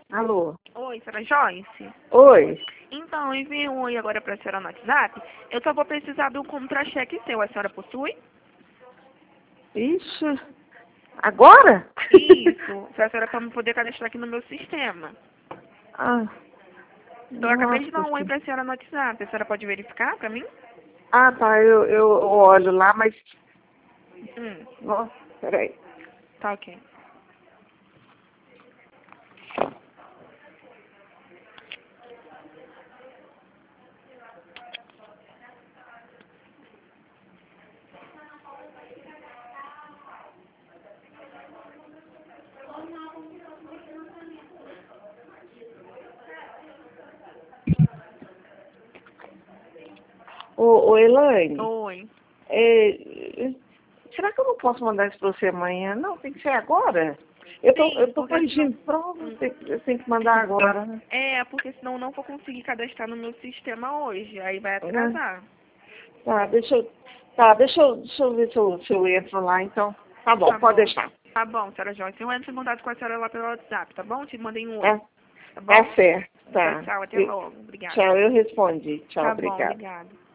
Alô? Oi, senhora Joyce? Oi? Então, eu enviei um oi agora para a senhora no WhatsApp. Eu só vou precisar do contra-cheque seu. A senhora possui? Ixi. Agora? Isso. Se a senhora para me poder cadastrar aqui no meu sistema. Ah, Então, eu acabei de dar nossa. um oi para a senhora no WhatsApp. A senhora pode verificar para mim? Ah, tá. Eu olho lá, mas... Nossa, peraí. Tá ok. Ô, Elaine, Oi. será que eu não posso mandar isso pra você amanhã? Não, tem que ser agora. Eu Sim, tô porque senão... corrigindo prova, eu tenho que mandar agora, né? É, porque senão eu não vou conseguir cadastrar no meu sistema hoje. Aí vai Né? atrasar. Tá, deixa eu ver se eu entro lá, então. Tá bom, Tá pode bom. deixar. Tá bom, senhora Joyce. Eu entro em contato com a senhora lá pelo WhatsApp, tá bom? Te mandei um oi. É, Tá tá bom? certo, Tchau, tá. tchau. Até logo. Obrigada. Tchau, eu respondi. Tchau, Tá bom, obrigada. obrigada.